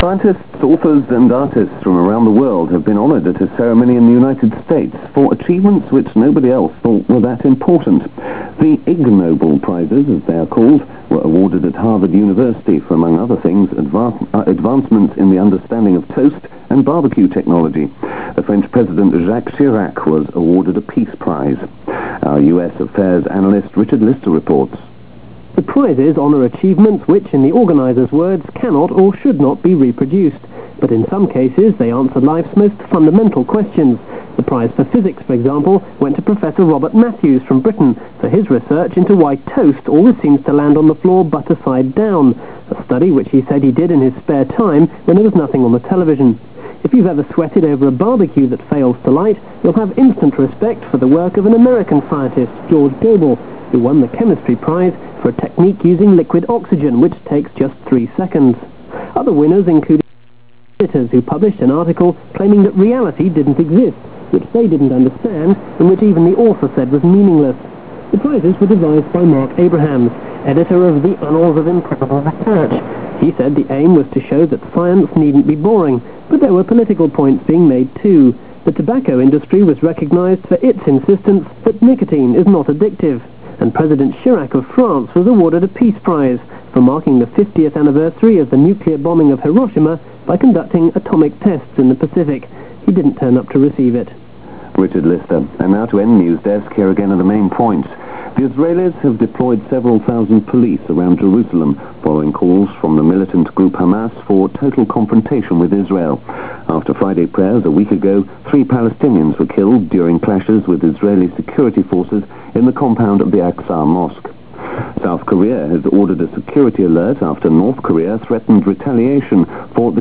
Scientists, authors and artists from around the world have been honored at a ceremony in the United States for achievements which nobody else thought were that important. The Ig Nobel Prizes, as they are called, were awarded at Harvard University for, among other things, advancements in the understanding of toast and barbecue technology. The French President Jacques Chirac was awarded a Peace Prize. Our U.S. Affairs analyst Richard Lister reports. The prizes honour achievements which, in the organisers' words, cannot or should not be reproduced. But in some cases, they answer life's most fundamental questions. The prize for physics, for example, went to Professor Robert Matthews from Britain for his research into why toast always seems to land on the floor butter side down, a study which he said he did in his spare time when there was nothing on the television. If you've ever sweated over a barbecue that fails to light, you'll have instant respect for the work of an American scientist, George Gobel, who won the chemistry prize for a technique using liquid oxygen, which takes just 3 seconds. Other winners included editors who published an article claiming that reality didn't exist, which they didn't understand, and which even the author said was meaningless. The prizes were devised by Mark Abrahams, editor of the Annals of Improbable Research. He said the aim was to show that science needn't be boring, but there were political points being made too. The tobacco industry was recognized for its insistence that nicotine is not addictive, and President Chirac of France was awarded a Peace Prize for marking the 50th anniversary of the nuclear bombing of Hiroshima by conducting atomic tests in the Pacific. He didn't turn up to receive it. Richard Lister. And now to end News Desk, here again are the main points. The Israelis have deployed several thousand police around Jerusalem, following calls from the militant group Hamas for total confrontation with Israel. After Friday prayers a week ago, 3 Palestinians were killed during clashes with Israeli security forces in the compound of the Al-Aqsa Mosque. South Korea has ordered a security alert after North Korea threatened retaliation for the